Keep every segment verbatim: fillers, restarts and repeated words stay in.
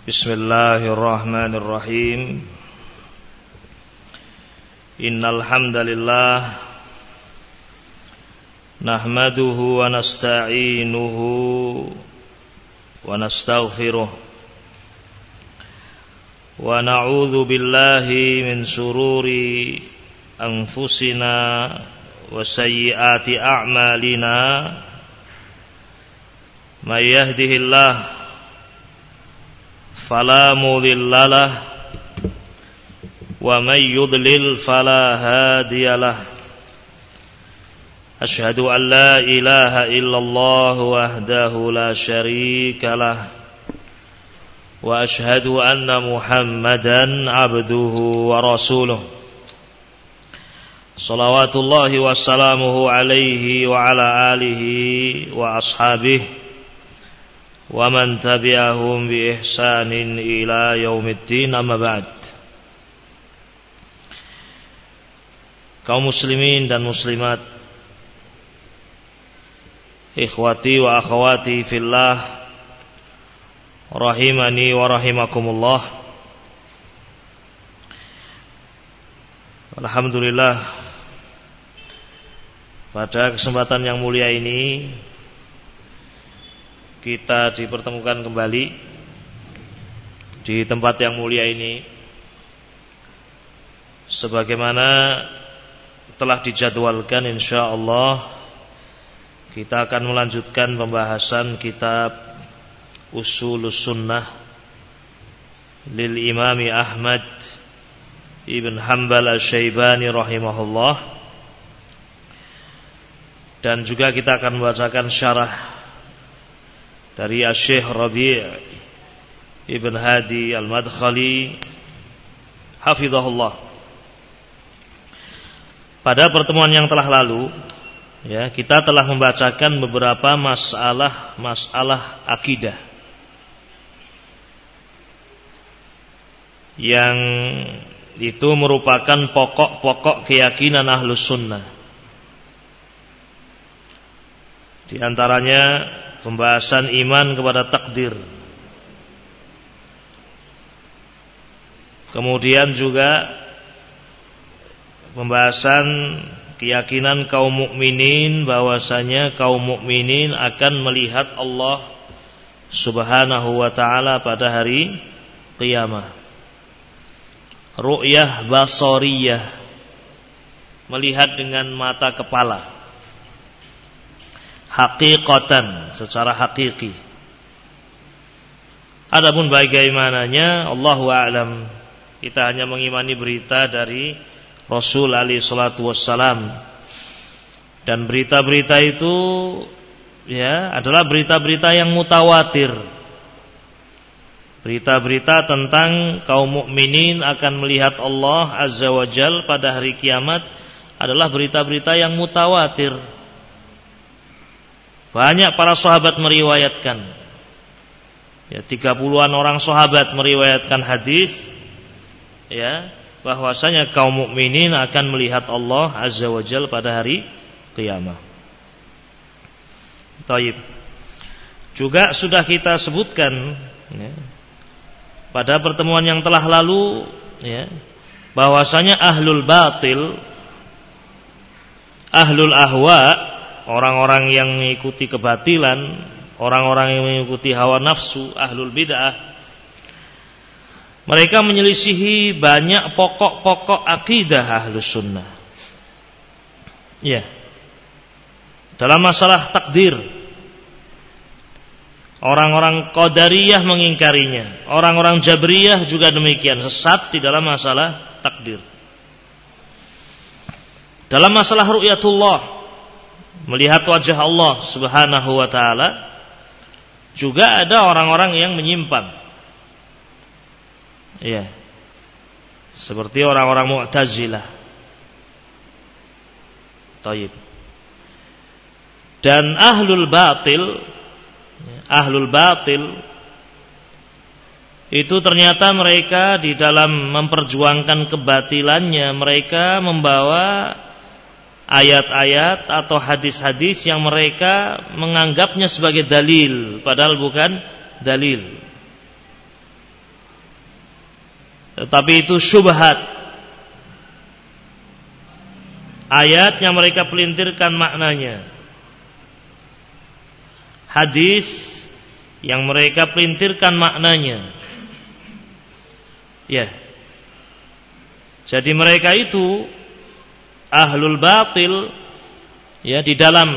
Bismillahirrahmanirrahim. Innal hamdalillah nahmaduhu wa nasta'inuhu wa nastaghfiruh wa na'udzu billahi min shururi anfusina wa sayyiati a'malina. May yahdihillahu fala mudilla lahu wa may yudlil fala hadiya lahu. Asyhadu an la ilaha illallah wahdahu la syarika lahu wa asyhadu anna Muhammadan abduhu wa rasuluh. Shalawatullahi wa salamuhu alaihi wa ala alihi wa ashabihi wa man tabi'ahum bi ihsanin ila yaumiddin, amma ba'd. Kaum muslimin dan muslimat, ikhwati wa akhwati fillah, rahimani wa rahimakumullah. Alhamdulillah, pada kesempatan yang mulia ini kita dipertemukan kembali di tempat yang mulia ini, sebagaimana telah dijadwalkan. Insyaallah kita akan melanjutkan pembahasan kitab Ushulus Sunnah lil Imami Ahmad Ibn Hanbal Asy-Syaibani rahimahullah, dan juga kita akan membacakan syarah dari Asy-Syaikh Rabi' Ibn Hadi Al-Madkhali hafizahullah. Pada pertemuan yang telah lalu, ya, kita telah membacakan beberapa masalah-masalah akidah yang itu merupakan pokok-pokok keyakinan Ahlus Sunnah. Di antaranya pembahasan iman kepada takdir, kemudian juga pembahasan keyakinan kaum mukminin bahwasanya kaum mukminin akan melihat Allah Subhanahu wa taala pada hari qiyamah. Ru'yah basariyah, melihat dengan mata kepala, haqiqatan, secara hakiki. Adapun bagaimananya Allahu a'lam, kita hanya mengimani berita dari Rasul alaihi salatu wassalam, dan berita-berita itu ya adalah berita-berita yang mutawatir. Berita-berita tentang kaum mukminin akan melihat Allah azza wa jalla pada hari kiamat adalah berita-berita yang mutawatir. Banyak para sahabat meriwayatkan, ya, tiga puluhan orang sahabat meriwayatkan hadis, ya, bahwasanya kaum mukminin akan melihat Allah azza wa jalla pada hari qiyamah. Taib. Juga sudah kita sebutkan, ya, pada pertemuan yang telah lalu, ya, bahwasanya ahlul batil, ahlul ahwa, orang-orang yang mengikuti kebatilan, orang-orang yang mengikuti hawa nafsu, ahlul bid'ah, mereka menyelisihi banyak pokok-pokok akidah Ahlus Sunnah. Ya. Dalam masalah takdir, orang-orang Qadariyah mengingkarinya, orang-orang Jabriyah juga demikian, sesat di dalam masalah takdir. Dalam masalah ru'yatullah, melihat wajah Allah Subhanahu wa taala, juga ada orang-orang yang menyimpang. Ya. Seperti orang-orang Mu'tazilah. Taib. Dan ahlul batil, ahlul batil itu ternyata mereka di dalam memperjuangkan kebatilannya, mereka membawa ayat-ayat atau hadis-hadis yang mereka menganggapnya sebagai dalil, padahal bukan dalil. tetapi itu syubhat. Ayatnya mereka pelintirkan maknanya. Hadis yang mereka pelintirkan maknanya. Ya. Jadi mereka itu ahlul batil, ya, di dalam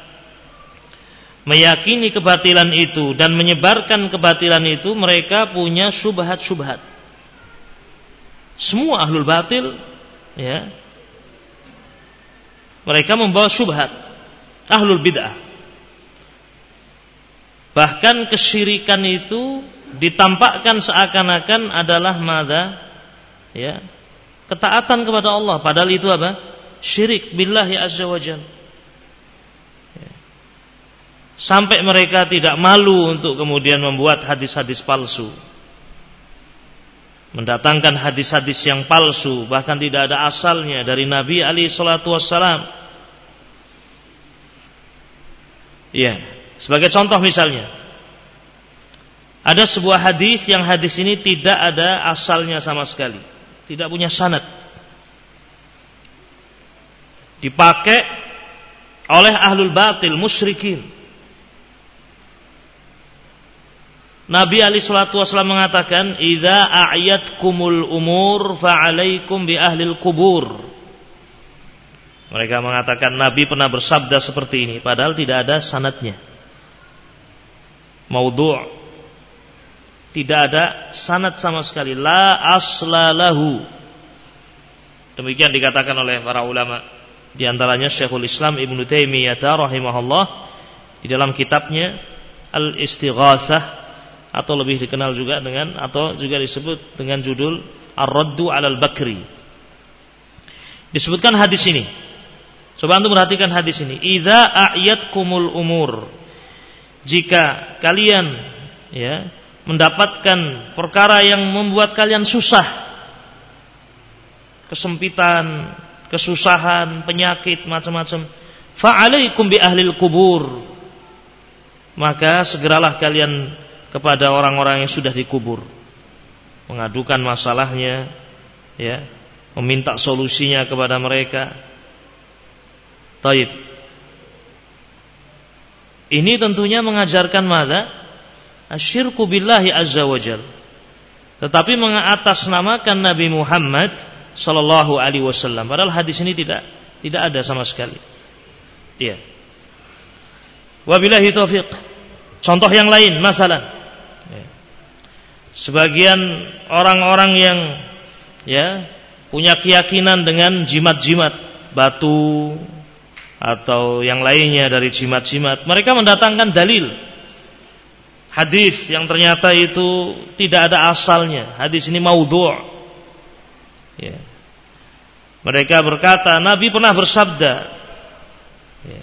meyakini kebatilan itu dan menyebarkan kebatilan itu mereka punya syubhat-syubhat. Semua ahlul batil, ya, mereka membawa syubhat. Ahlul bid'ah, bahkan kesyirikan itu ditampakkan seakan-akan adalah madza, ya, ketaatan kepada Allah, padahal itu apa? Syirik billahi azza wajalla. Ya. Sampai mereka tidak malu untuk kemudian membuat hadis-hadis palsu, mendatangkan hadis-hadis yang palsu, bahkan tidak ada asalnya dari Nabi alaihi salatu wassalam. Ya, sebagai contoh misalnya, ada sebuah hadis yang hadis ini tidak ada asalnya sama sekali, tidak punya sanad, dipakai oleh ahlul batil, musyrikin. Nabi alaihi salatu wasallam mengatakan, "Idza a'yatkumul umur fa'alaikum bi ahlil kubur." Mereka mengatakan Nabi pernah bersabda seperti ini, padahal tidak ada sanadnya. Maudhu', tidak ada sanad sama sekali, la asla lahu. Demikian dikatakan oleh para ulama, di antaranya Syekhul Islam Ibnu Taimiyah rahimahullah di dalam kitabnya Al-Istighatsah, atau lebih dikenal juga dengan, atau juga disebut dengan judul Ar-Raddu 'alal Bakri. Disebutkan hadis ini. Coba antum perhatikan hadis ini. Idza a'yatkumul umur. Jika kalian, ya, mendapatkan perkara yang membuat kalian susah, kesempitan, kesusahan, penyakit, macam-macam, fa'alaikum bi ahlil kubur. Maka segeralah kalian kepada orang-orang yang sudah dikubur, mengadukan masalahnya, ya, meminta solusinya kepada mereka. Taib. Ini tentunya mengajarkan madza? Asyirku billahi azza wajal. Tetapi mengatasnamakan Nabi Muhammad sallallahu alaihi wasallam. Padahal hadis ini tidak tidak ada sama sekali. Iya. Wabillahi taufiq. Contoh yang lain, masalan, sebagian orang-orang yang, ya, punya keyakinan dengan jimat-jimat, batu atau yang lainnya dari jimat-jimat, mereka mendatangkan dalil hadis yang ternyata itu tidak ada asalnya. Hadis ini maudhu'. Ya. Mereka berkata Nabi pernah bersabda, ya,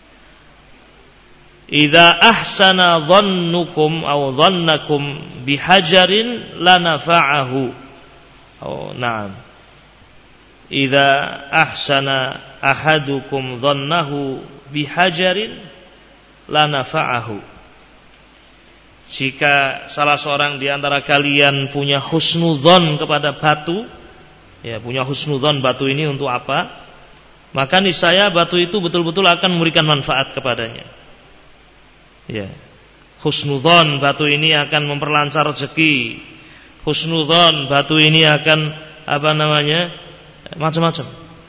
idza ahsana dhannukum aw dhannakum bihajarin lanafa'ahu. Oh, na'am. Idza ahsana ahadukum dhannahu bihajarin lanafa'ahu. Jika salah seorang di antara kalian punya husnudzon kepada batu, ya, punya husnudzon batu ini untuk apa, maka niscaya batu itu betul-betul akan memberikan manfaat kepadanya. Ya. Husnudzon batu ini akan memperlancar rezeki. Husnudzon batu ini akan apa namanya? Macam-macam.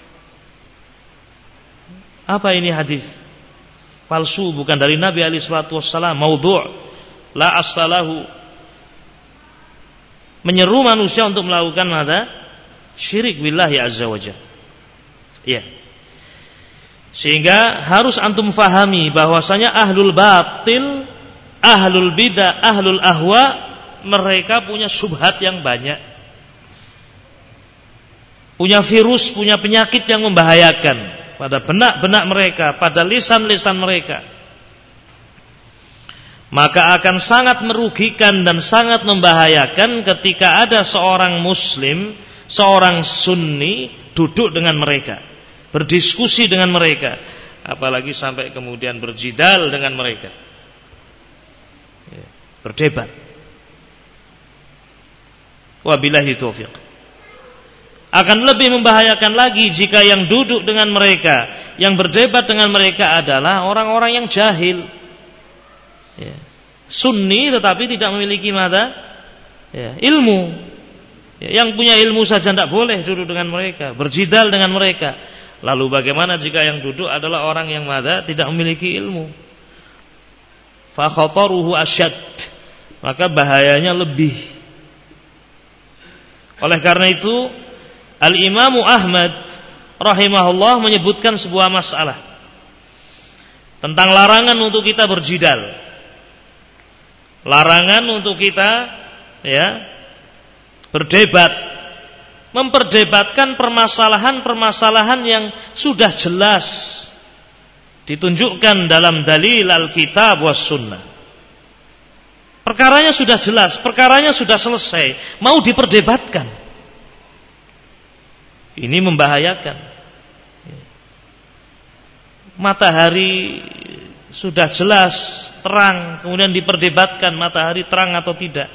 Apa ini hadis? Palsu, bukan dari Nabi alaihi salatu wassalam, maudhu', la asalahu. Menyeru manusia untuk melakukan apa? Syirik billahi azza wajalla. Ya. Sehingga harus antum fahami bahwasanya ahlul batil, ahlul bidah, ahlul ahwa, mereka punya syubhat yang banyak, punya virus, punya penyakit yang membahayakan pada benak-benak mereka, pada lisan-lisan mereka. Maka akan sangat merugikan dan sangat membahayakan ketika ada seorang muslim, seorang sunni duduk dengan mereka, berdiskusi dengan mereka, apalagi sampai kemudian berjidal dengan mereka, berdebat. Wabillahi taufiq. Akan lebih membahayakan lagi jika yang duduk dengan mereka, yang berdebat dengan mereka adalah orang-orang yang jahil, ya. Sunni tetapi tidak memiliki mata, ya, ilmu, ya. Yang punya ilmu saja tidak boleh duduk dengan mereka, berjidal dengan mereka. Lalu bagaimana jika yang duduk adalah orang yang mata, tidak memiliki ilmu? Fa khataruhu asyad, maka bahayanya lebih. Oleh karena itu Al-Imam Ahmad rahimahullah menyebutkan sebuah masalah tentang larangan untuk kita berjidal. Larangan untuk kita, ya, berdebat, memperdebatkan permasalahan-permasalahan yang sudah jelas ditunjukkan dalam dalil Alkitab was sunnah. Perkaranya sudah jelas, perkaranya sudah selesai, mau diperdebatkan. Ini membahayakan. Matahari sudah jelas, terang, kemudian diperdebatkan matahari terang atau tidak.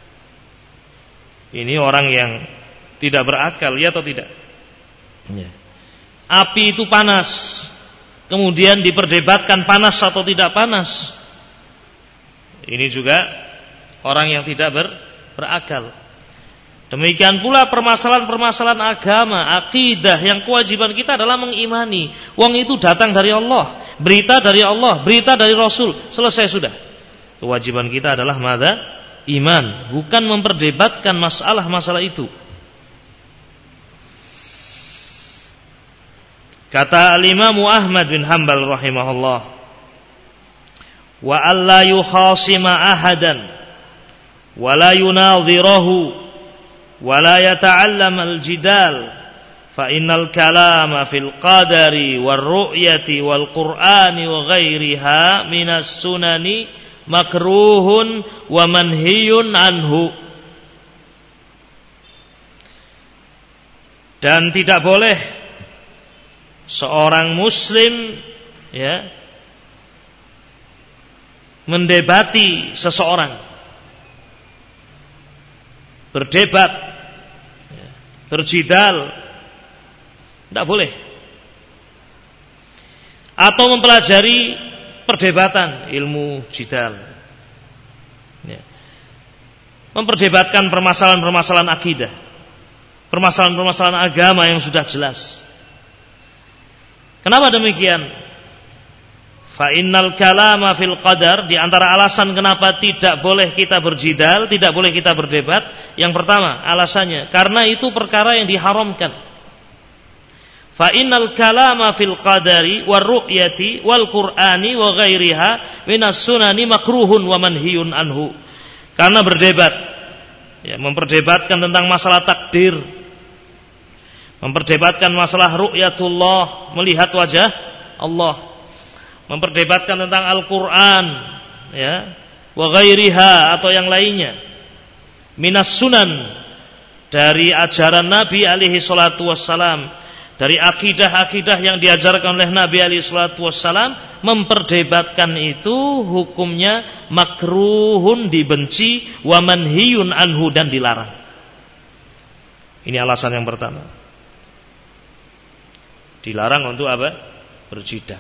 Ini orang yang tidak berakal, ya atau tidak? Ya. Api itu panas, kemudian diperdebatkan panas atau tidak panas. Ini juga orang yang tidak ber, berakal. Demikian pula permasalahan-permasalahan agama, akidah, yang kewajiban kita adalah mengimani. Wong itu datang dari Allah, berita dari Allah, berita dari Rasul, selesai sudah. Kewajiban kita adalah madza? Iman, bukan memperdebatkan masalah-masalah itu. Kata Al-Imam Ahmad bin Hanbal rahimahullah, wa alla yukhasima ahadan wa la yunadhirahu wa la yata'allam al-jidal fa innal kalama fil qadari war ru'yati wal qur'ani wa ghairiha minas sunani makruhun wa manhiyun anhu. Dan tidak boleh seorang muslim, ya, mendebati seseorang, berdebat, berjidal, tidak boleh. Atau mempelajari perdebatan, ilmu jidal, ya. Memperdebatkan permasalahan-permasalahan akidah, permasalahan-permasalahan agama yang sudah jelas. Kenapa demikian? Fa innal kalama fil qadar, di antara alasan kenapa tidak boleh kita berjidal, tidak boleh kita berdebat, yang pertama alasannya karena itu perkara yang diharamkan. Fa innal kalama fil qadari war ru'yati wal qur'ani wa ghairiha minas sunani makruhun wa manhiyun anhu. Karena berdebat, ya, memperdebatkan tentang masalah takdir, memperdebatkan masalah ru'yatullah, melihat wajah Allah, memperdebatkan tentang Al-Quran, ya, wa ghairiha atau yang lainnya, minas sunan, dari ajaran Nabi alaihi salatu wassalam, dari akidah-akidah yang diajarkan oleh Nabi alaihi salatu wassalam, memperdebatkan itu hukumnya makruhun, dibenci, wa manhiyun anhu, dan dilarang. Ini alasan yang pertama. Dilarang untuk apa? Berjidal.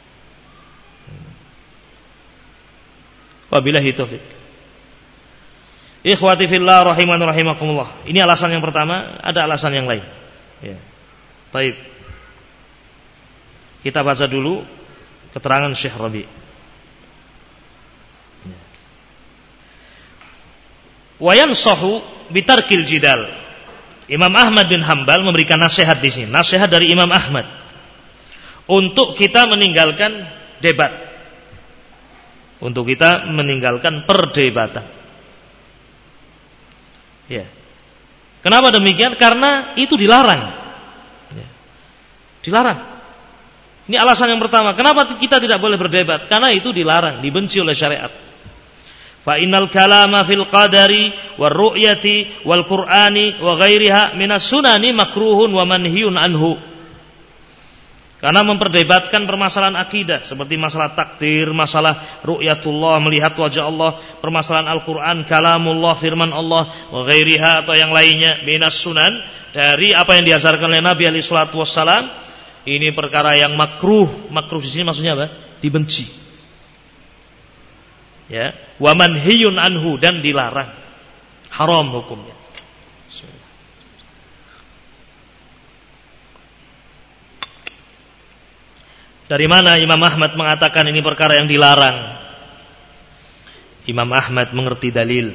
Wabillahi taufiq. Ikhwati fillah rahiman rahimakumullah. Ini alasan yang pertama, ada alasan yang lain. Ya. Baik. Kita baca dulu keterangan Syekh Rabi. Ya. Wa yansahu bitarkil jidal. Imam Ahmad bin Hanbal memberikan nasihat di sini, nasihat dari Imam Ahmad untuk kita meninggalkan debat. Untuk kita meninggalkan perdebatan. Ya. Kenapa demikian? Karena itu dilarang. Ya. Dilarang. Ini alasan yang pertama. Kenapa kita tidak boleh berdebat? Karena itu dilarang, dibenci oleh syariat. Fa innal kalama fil qadari war ru'yati wal qur'ani wa ghairiha minas sunani makruhun wa manhiyun anhu. Karena memperdebatkan permasalahan akidah seperti masalah takdir, masalah ru'yatullah, melihat wajah Allah, permasalahan Al-Qur'an, kalamullah, firman Allah, wa ghairiha atau yang lainnya minas sunan dari apa yang diajarkan oleh Nabi alaihi salatu wassalam, ini perkara yang makruh. Makruh di sini maksudnya apa? Dibenci. Ya, wa manhiyun anhu, dan dilarang. Haram hukumnya. Dari mana Imam Ahmad mengatakan ini perkara yang dilarang? Imam Ahmad mengerti dalil.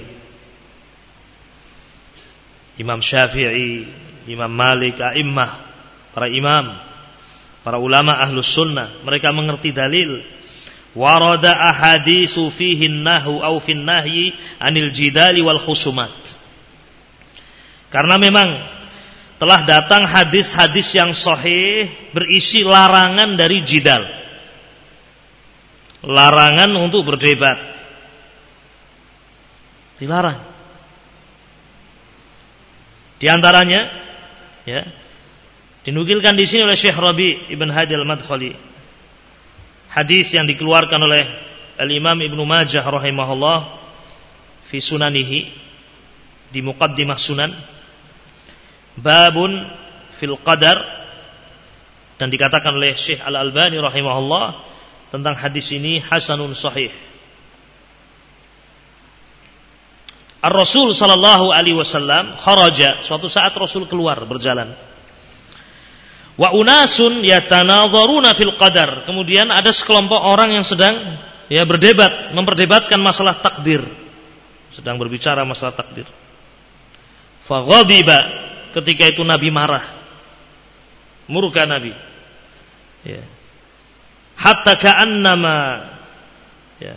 Imam Syafi'i, Imam Malik, a'immah, para imam, para ulama ahlus sunnah, mereka mengerti dalil. Warada ahaditsu fihi an-nahyu aw fi an-nahyi 'anil jidali wal khusumat. Karena memang telah datang hadis-hadis yang sahih berisi larangan dari jidal, larangan untuk berdebat, dilarang. Di antaranya, ya, dinukilkan di sini oleh Syekh Rabi' Ibn Hadi Al-Madkhali, hadis yang dikeluarkan oleh Al-Imam Ibnu Majah rahimahullah fi sunanihi, di muqaddimah sunan, babun fil qadar, dan dikatakan oleh Syekh Al-Albani rahimahullah tentang hadis ini hasanun sahih. Ar-Rasul sallallahu alaihi wasallam kharaja, suatu saat Rasul keluar berjalan. Wa unasun yatanadharuna fil qadar, kemudian ada sekelompok orang yang sedang ya berdebat, memperdebatkan masalah takdir, sedang berbicara masalah takdir. Fa ghadiba, ketika itu Nabi marah, murka Nabi, ya. Hatta ka'annama, ya,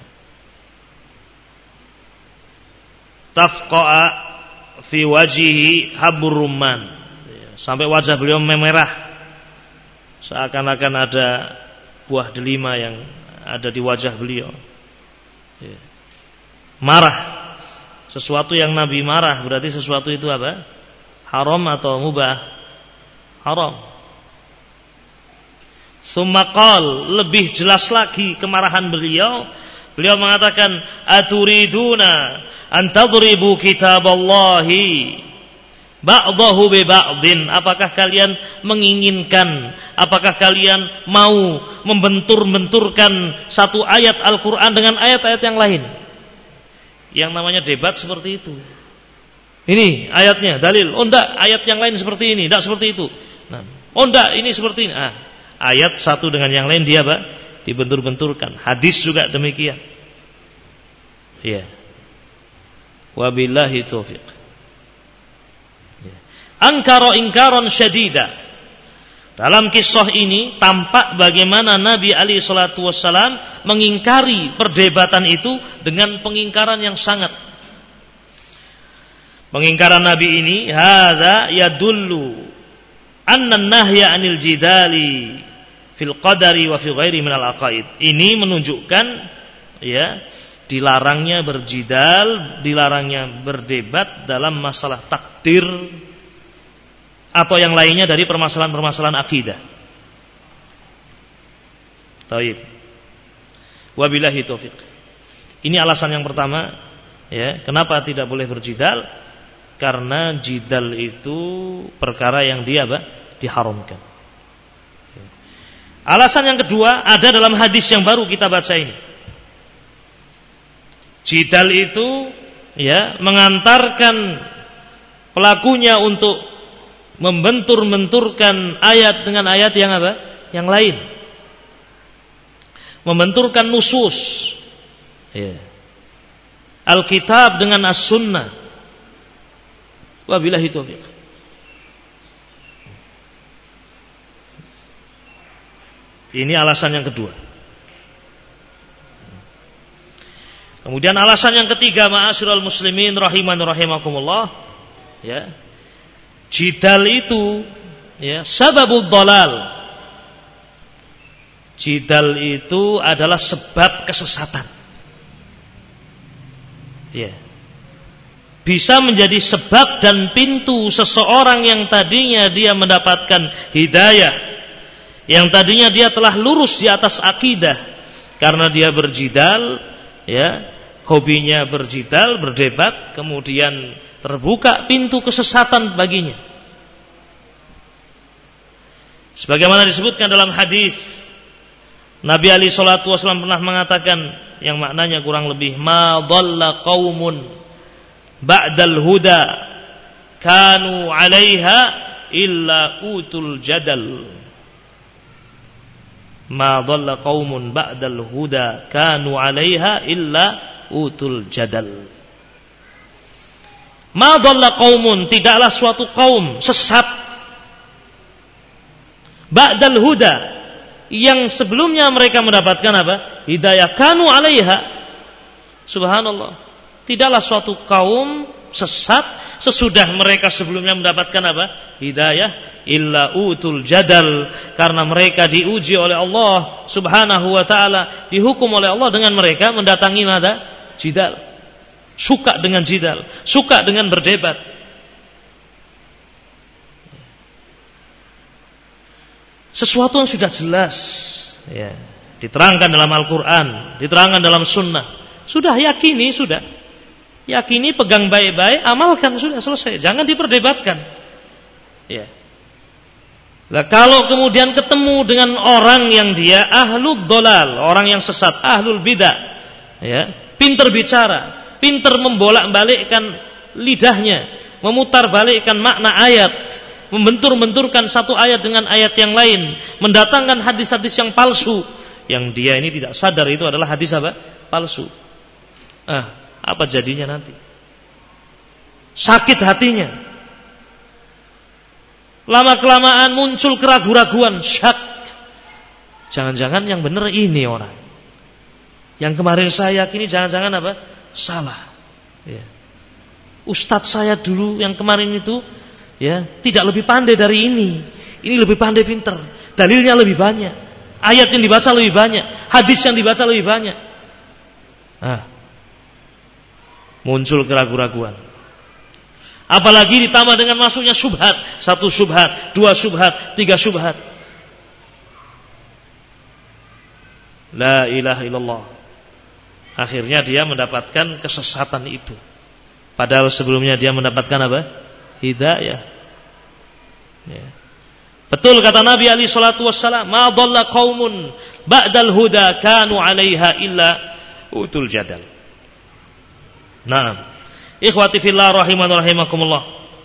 tafqa'a fi wajhihi habur rumman, ya, sampai wajah beliau memerah, seakan-akan ada buah delima yang ada di wajah beliau, ya. Marah, sesuatu yang Nabi marah berarti sesuatu itu apa? Haram atau mubah? Haram. Summa qal, lebih jelas lagi kemarahan beliau. Beliau mengatakan, aturiduna an tadribu kitaballahi ba'dahu bi ba'din. Apakah kalian menginginkan, apakah kalian mau membentur-benturkan satu ayat Al-Qur'an dengan ayat-ayat yang lain? Yang namanya debat seperti itu. Ini ayatnya, dalil. Oh enggak, ayat yang lain seperti ini, enggak seperti itu. Nah, oh enggak, ini seperti ini. Ah, ayat satu dengan yang lain dia apa? Dibentur-benturkan. Hadis juga demikian. Iya. Wabillahi taufiq. Ya. Ankara ingkaron syadida. Dalam kisah ini tampak bagaimana Nabi alaihi salatu wassalam mengingkari perdebatan itu dengan pengingkaran yang sangat. Pengingkaran Nabi ini hadza yadullu anna an-nahya 'anil jidali fil qadari wa fi ghairi minal aqaid. Ini menunjukkan ya dilarangnya berjidal, dilarangnya berdebat dalam masalah takdir atau yang lainnya dari permasalahan-permasalahan akidah. Taib. Wabillahi taufiq. Ini alasan yang pertama, ya, kenapa tidak boleh berjidal? Karena jidal itu perkara yang dia apa? Diharamkan. Alasan yang kedua ada dalam hadis yang baru kita baca ini. Jidal itu ya mengantarkan pelakunya untuk membentur-benturkan ayat dengan ayat yang apa? Yang lain. Membenturkan nusus. Ya. Alkitab dengan as-sunnah. Wabillahi taufiq. Ini alasan yang kedua. Kemudian alasan yang ketiga, ma'asyiral muslimin rahiman rahimakumullah, ya. Jidal itu ya sababul dhalal. Jidal itu adalah sebab kesesatan. Ya. Bisa menjadi sebab dan pintu seseorang yang tadinya dia mendapatkan hidayah, yang tadinya dia telah lurus di atas akidah karena dia berjidal, ya, hobinya berjidal, berdebat, kemudian terbuka pintu kesesatan baginya. Sebagaimana disebutkan dalam hadis, Nabi alaihi salatu wasallam pernah mengatakan yang maknanya kurang lebih, ma dhalla qaumun ba'dal huda kanu 'alaiha illa utul jadal. Ma dhalla qaumun ba'dal huda kanu 'alaiha illa utul jadal. Ma dhalla qaumun, tidaklah suatu kaum sesat ba'dal huda, yang sebelumnya mereka mendapatkan apa? Hidayah, kanu 'alaiha. Subhanallah. Tidaklah suatu kaum sesat sesudah mereka sebelumnya mendapatkan apa? Hidayah, illa utul jadal, karena mereka diuji oleh Allah Subhanahu wa taala, dihukum oleh Allah dengan mereka mendatangi mana? Jidal. Suka dengan jidal, suka dengan berdebat. Sesuatu yang sudah jelas, ya, diterangkan dalam Al-Quran, diterangkan dalam Sunnah, sudah yakini, sudah yakini, pegang baik-baik, amalkan, sudah selesai, jangan diperdebatkan. Ya. Nah, kalau kemudian ketemu dengan orang yang dia ahlul dolal, orang yang sesat, ahlul bidah, ya, pinter bicara, pinter membolak-balikkan lidahnya, memutar-balikkan makna ayat, membentur-benturkan satu ayat dengan ayat yang lain, mendatangkan hadis-hadis yang palsu, yang dia ini tidak sadar itu adalah hadis apa? Palsu. Ah, apa jadinya nanti? Sakit hatinya. Lama-kelamaan muncul keraguan-raguan, syak. Jangan-jangan yang benar ini orang. Yang kemarin saya yakini jangan-jangan apa? Salah. Ya. Ustadz saya dulu yang kemarin itu, ya, tidak lebih pandai dari ini. Ini lebih pandai, pinter. Dalilnya lebih banyak. Ayat yang dibaca lebih banyak. Hadis yang dibaca lebih banyak. Ah. Muncul keraguan-raguan. Apalagi ditambah dengan masuknya syubhat. Satu syubhat, dua syubhat, tiga syubhat. La ilaha illallah. Akhirnya dia mendapatkan kesesatan itu. Padahal sebelumnya dia mendapatkan apa? Hidayah. Ya. Betul kata Nabi alaihi salatu wassalam, ma dhalla qaumun ba'dal huda kanu 'alaiha illa utul jadal. Naam. Ikhwati fillah rahiman rahimakumullah.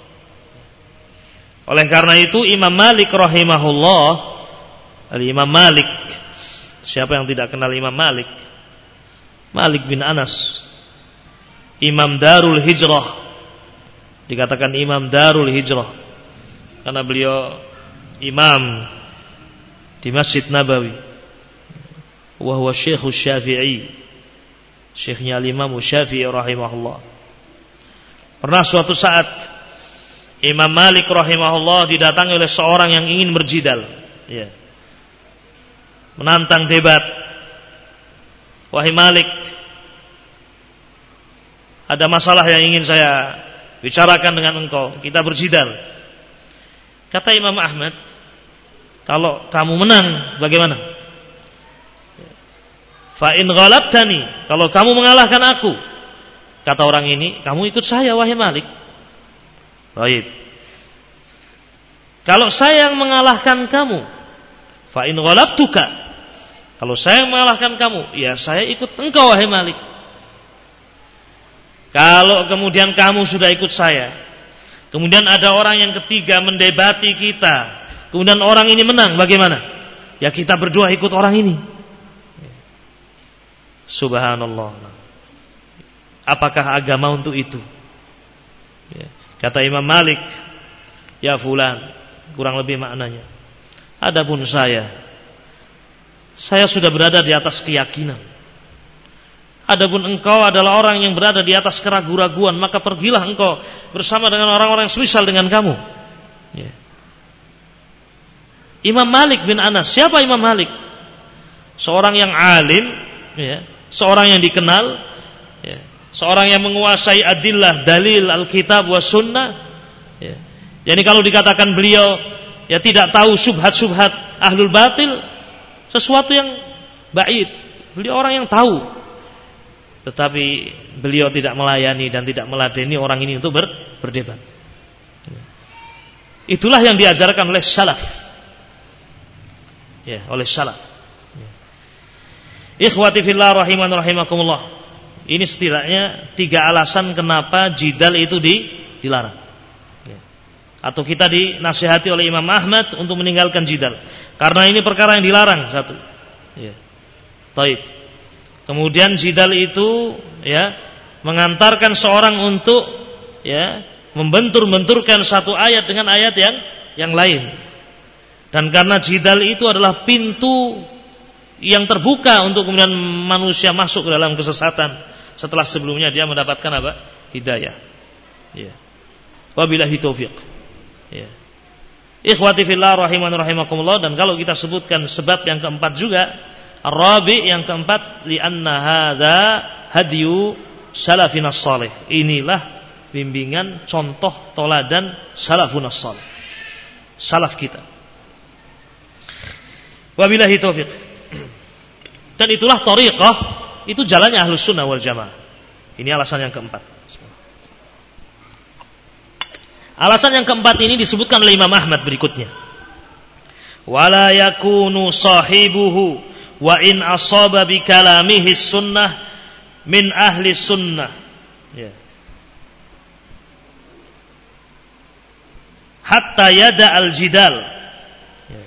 Oleh karena itu Imam Malik rahimahullah, Al-Imam Malik, siapa yang tidak kenal Imam Malik? Malik bin Anas, Imam Darul Hijrah. Dikatakan Imam Darul Hijrah karena beliau imam di Masjid Nabawi. Wa huwa Syekh Syafi'i, Syekhnya Imam Syafi'i rahimahullah. Pernah suatu saat Imam Malik rahimahullah didatangi oleh seorang yang ingin berjidal, ya, menantang debat. Wahai Malik, ada masalah yang ingin saya bicarakan dengan engkau, kita berjidal. Kata Imam Ahmad, kalau kamu menang bagaimana? Fa in ghalabtani, kalau kamu mengalahkan aku, kata orang ini, kamu ikut saya wahai Malik. Baik. Kalau saya yang mengalahkan kamu, fa in ghalabtuka, kalau saya yang mengalahkan kamu, ya saya ikut engkau wahai Malik. Kalau kemudian kamu sudah ikut saya, kemudian ada orang yang ketiga mendebati kita, kemudian orang ini menang, bagaimana? Ya kita berdua ikut orang ini. Subhanallah. Apakah agama untuk itu? Kata Imam Malik, ya fulan, kurang lebih maknanya, adapun saya, saya sudah berada di atas keyakinan. Adapun engkau adalah orang yang berada di atas keraguan-raguan, maka pergilah engkau bersama dengan orang-orang yang semisal dengan kamu. Ya. Imam Malik bin Anas, siapa Imam Malik? Seorang yang alim, ya, seorang yang dikenal, ya, seorang yang menguasai adillah, dalil, Alkitab wa sunnah. Ya. Jadi kalau dikatakan beliau ya tidak tahu syubhat-syubhat ahlul batil, sesuatu yang ba'id. Beliau orang yang tahu, tetapi beliau tidak melayani dan tidak meladeni orang ini untuk ber, berdebat. Itulah yang diajarkan oleh salaf. Ya, oleh salaf. Ya. Ikhwati fillah rahiman rahimakumullah. Ini setidaknya tiga alasan kenapa jidal itu di, dilarang. Ya. Atau kita dinasihati oleh Imam Ahmad untuk meninggalkan jidal. Karena ini perkara yang dilarang, satu. Ya. Taib. Kemudian jidal itu ya mengantarkan seorang untuk ya membentur-benturkan satu ayat dengan ayat yang yang lain. Dan karena jidal itu adalah pintu yang terbuka untuk kemudian manusia masuk ke dalam kesesatan setelah sebelumnya dia mendapatkan apa? Hidayah. Ya. Wabillahi taufiq. Ya. Ikhwati fillah rahiman rahimakumullah, dan kalau kita sebutkan sebab yang keempat juga, Ar-Rabi, yang keempat, li'anna hadza hadyu salafinas salih. Inilah bimbingan, contoh, toladan salafunas salih. Salaf kita. Wabillahi taufiq. Dan itulah thariqah, itu jalannya Ahlus Sunnah wal Jamaah. Ini alasan yang keempat. Alasan yang keempat ini disebutkan oleh Imam Ahmad berikutnya. Wala yakunu sahibuhu wa in asaba bi kalamihi sunnah min ahli sunnah. Ya. Hatta yada al-jidal. Ya.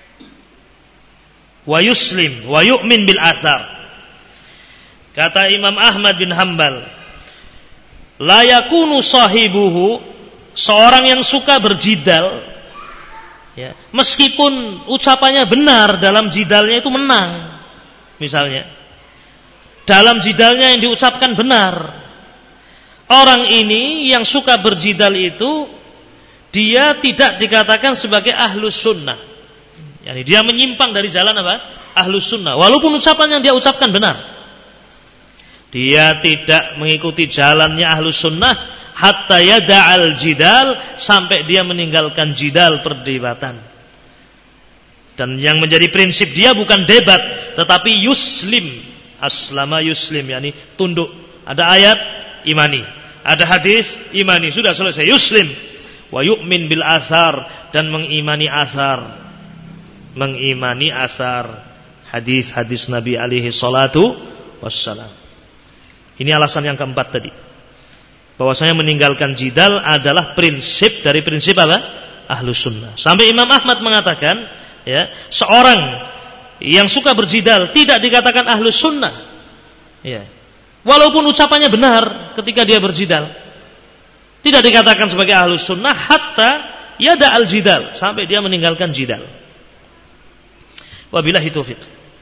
Wa yuslim wa yu'min bil athar. Kata Imam Ahmad bin Hanbal, la yakunu sahibuhu, seorang yang suka berjidal, ya, meskipun ucapannya benar dalam jidalnya itu menang, misalnya dalam jidalnya yang diucapkan benar, orang ini yang suka berjidal itu dia tidak dikatakan sebagai ahlus sunnah, yani dia menyimpang dari jalan apa? Ahlus sunnah, walaupun ucapan yang dia ucapkan benar. Dia tidak mengikuti jalannya ahlus sunnah hatta yada'al jidal, sampai dia meninggalkan jidal, perdebatan. Dan yang menjadi prinsip dia bukan debat, tetapi yuslim, aslama yuslim, yakni tunduk. Ada ayat, imani. Ada hadis, imani. Sudah selesai, yuslim. Wa yu'min bil athar, dan mengimani asar. Mengimani asar hadis-hadis Nabi alaihi salatu wassalam. Ini alasan yang keempat tadi. Bahwasanya meninggalkan jidal adalah prinsip dari prinsip apa? Ahlus sunnah. Sampai Imam Ahmad mengatakan, ya, seorang yang suka berjidal tidak dikatakan ahlus sunnah. Ya. Walaupun ucapannya benar ketika dia berjidal, tidak dikatakan sebagai ahlus sunnah hatta yada al jidal, sampai dia meninggalkan jidal. Wabillahi taufiq.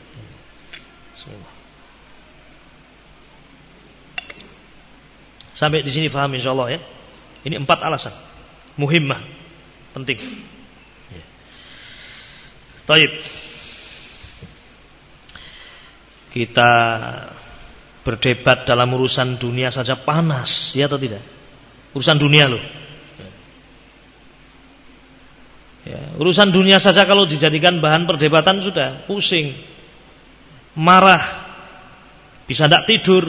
Sampai di sini paham insyaallah ya. Ini empat alasan muhimmah, penting. Ya. Taib. Kita berdebat dalam urusan dunia saja panas, ya atau tidak? Urusan dunia loh. Ya, urusan dunia saja kalau dijadikan bahan perdebatan sudah pusing, marah, bisa tidak tidur.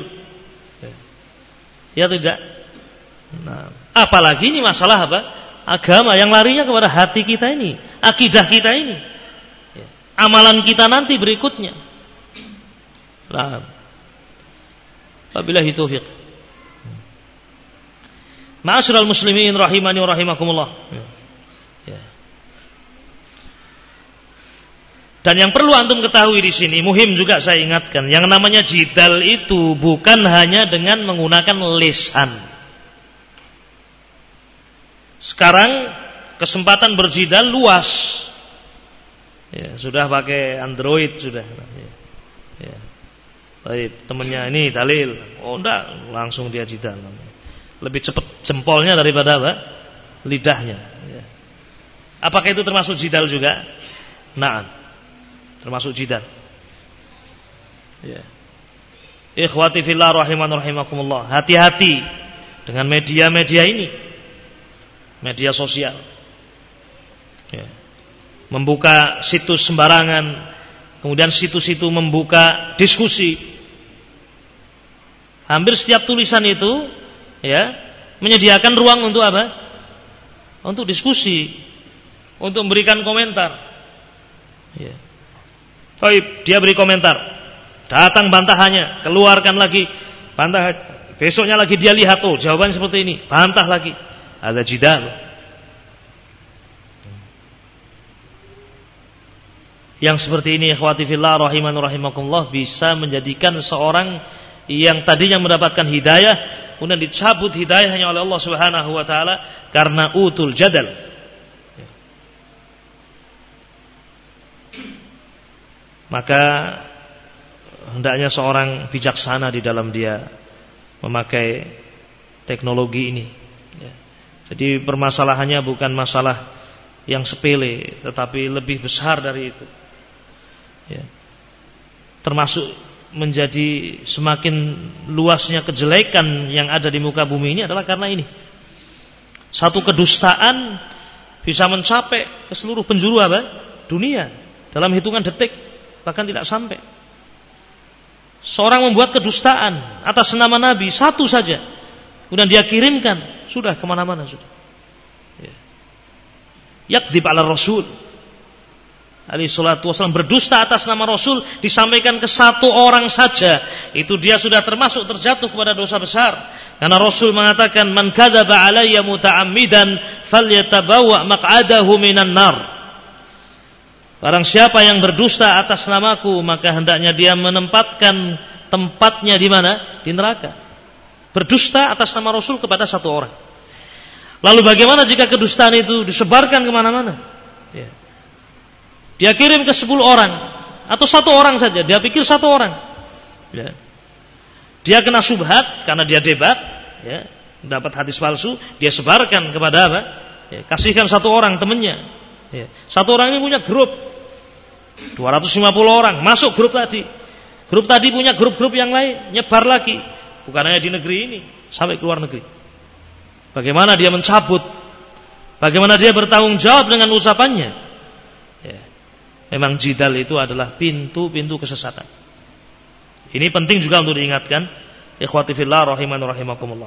Ya tidak. Nah, apalagi ini masalah apa? Agama yang larinya kepada hati kita ini, akidah kita ini, ya, amalan kita nanti berikutnya. Nah, wabillahi taufiq. Ma'asyiral muslimin rahimani wa rahimakumullah. Ya. Ya. Dan yang perlu antum ketahui di sini, muhim juga saya ingatkan, yang namanya jidal itu bukan hanya dengan menggunakan lisan. Sekarang kesempatan berjidal luas. Ya, sudah pakai Android sudah. Ya. Ya. Baik, temannya ini dalil. Oh enggak, langsung dia jidal. Lebih cepat jempolnya daripada apa? Lidahnya. Ya. Apakah itu termasuk jidal juga? Na'am. Termasuk jidal. Ya. Ikhwati fillah rahiman rahimakumullah. Hati-hati dengan media-media ini. Media sosial. Ya. membuka situs sembarangan, kemudian situs itu membuka diskusi. Hampir setiap tulisan itu ya menyediakan ruang untuk apa? Untuk diskusi, untuk memberikan komentar. Ya. Baik, dia beri komentar. Datang bantahannya, keluarkan lagi bantah. Besoknya lagi dia lihat, oh jawabannya seperti ini, bantah lagi. Ada jidal. Yang seperti ini, ikhwati fillah rahiman rahimakumullah, bisa menjadikan seorang yang tadinya mendapatkan hidayah kemudian dicabut hidayahnya oleh Allah Subhanahu wa taala karena utul jadal. Maka hendaknya seorang bijaksana di dalam dia memakai teknologi ini. Jadi permasalahannya bukan masalah yang sepele, tetapi lebih besar dari itu. Ya. Termasuk menjadi semakin luasnya kejelekan yang ada di muka bumi ini adalah karena ini. Satu kedustaan bisa mencapai ke seluruh penjuru apa? Dunia dalam hitungan detik, bahkan tidak sampai. Seorang membuat kedustaan atas nama Nabi satu saja, kemudian dia kirimkan, sudah kemana-mana sudah. Ya. Yakdzib ala Rasul alaihi salatu wasallam, berdusta atas nama Rasul disampaikan ke satu orang saja, itu dia sudah termasuk terjatuh kepada dosa besar. Karena Rasul mengatakan, man kadzaba alayya muta'ammidan falyatabawa maq'adahu minan nar. Barang siapa yang berdusta atas namaku, maka hendaknya dia menempatkan tempatnya di mana? Di neraka. Berdusta atas nama Rasul kepada satu orang. Lalu bagaimana jika kedustaan itu disebarkan kemana-mana? Ya. Dia kirim ke sepuluh orang atau satu orang saja, dia pikir satu orang. Ya. Dia kena subhat karena dia debat, ya, dapat hadis palsu, dia sebarkan kepada apa? Ya, kasihkan satu orang temannya. Ya. Satu orang ini punya grup dua ratus lima puluh orang, masuk grup tadi. Grup tadi punya grup-grup yang lain, nyebar lagi. Bukan hanya di negeri ini, sampai ke luar negeri. Bagaimana dia mencabut? Bagaimana dia bertanggung jawab dengan ucapannya? Ya. Memang jidal itu adalah pintu-pintu kesesatan. Ini penting juga untuk diingatkan, ikhwati fillah rahiman rahimakumullah.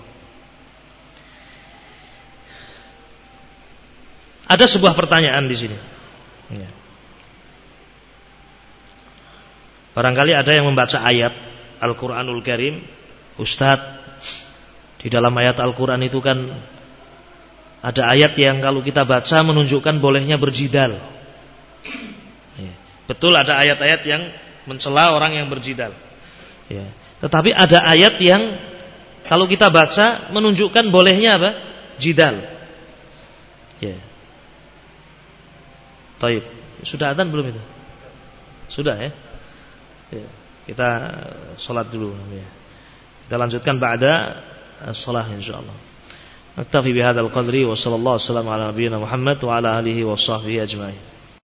Ada sebuah pertanyaan di sini. Ya. Barangkali ada yang membaca ayat Al-Qur'anul Karim, Ustadz, di dalam ayat Al-Quran itu kan ada ayat yang kalau kita baca menunjukkan bolehnya berjidal. Ya. Betul, ada ayat-ayat yang mencela orang yang berjidal. Ya. Tetapi ada ayat yang kalau kita baca menunjukkan bolehnya apa? Jidal. Ya. Taib. Sudah adzan belum itu? Sudah ya? Ya. Kita sholat dulu. Ya. Kita lanjutkan ba'da as-salah insyaallah. Naktafi bihadzal qadri wa sallallahu alaihi wasallam ala nabiyyina Muhammad wa ala alihi wa sahbihi ajma'in.